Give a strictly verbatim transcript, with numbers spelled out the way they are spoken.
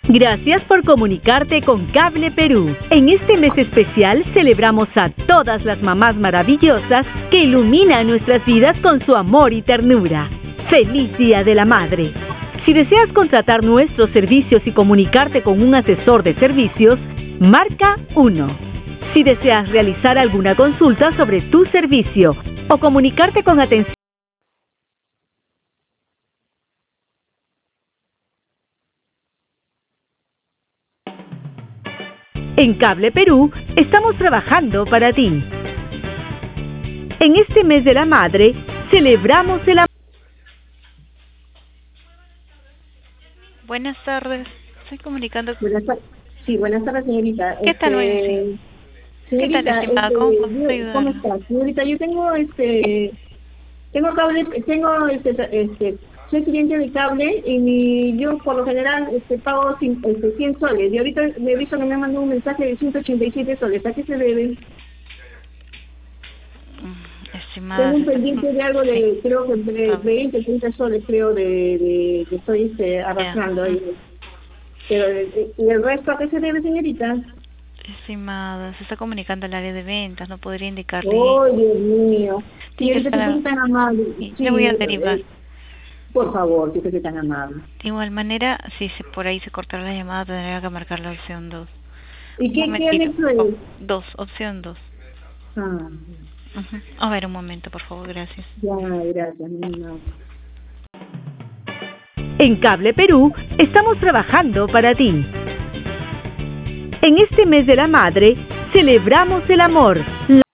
Gracias por comunicarte con Cable Perú. En este mes especial celebramos a todas las mamás maravillosas que iluminan nuestras vidas con su amor y ternura. ¡Feliz Día de la Madre! Si deseas contratar nuestros servicios y comunicarte con un asesor de servicios, marca uno. Si deseas realizar alguna consulta sobre tu servicio o comunicarte con atención, en Cable Perú estamos trabajando para ti. En este mes de la madre, celebramos el amor. Buenas tardes, estoy comunicando. Buenas tardes. Sí, buenas tardes, señorita. ¿Qué tal, este, señorita, ¿Qué tal, estimada? este, ¿Cómo puedo yo- ayudar? ¿Cómo está? Señorita, yo tengo este tengo cable, tengo este este soy cliente de cable y mi, yo por lo general este pago cin- este, cien soles y ahorita me he visto que me mandó un mensaje de ciento ochenta y siete soles. ¿A qué se debe? Mm, Estimada, Tengo un se está- pendiente de algo de, sí. creo que de Ah. veinte, treinta soles creo de, de que estoy este, arrastrando. Ya. Y, pero eh, ¿y el resto a qué se debe, señorita? Estimada, se está comunicando al área de ventas, no podría indicarle. Oh, Dios mío. Sí, Señorita, está- que soy tan amable. sí, Sí, le voy a eh, derivar. eh, por favor, que soy tan amable. De igual manera, si se, por ahí se cortara la llamada, tendría que marcar la opción dos. ¿Y Un qué, qué momentito. anexo es? Oh, dos, opción dos. Ah, Ujú. A ver, un momento, por favor, gracias. ya, gracias, mi amor. En Cable Perú estamos trabajando para ti. En este mes de la madre, celebramos el amor,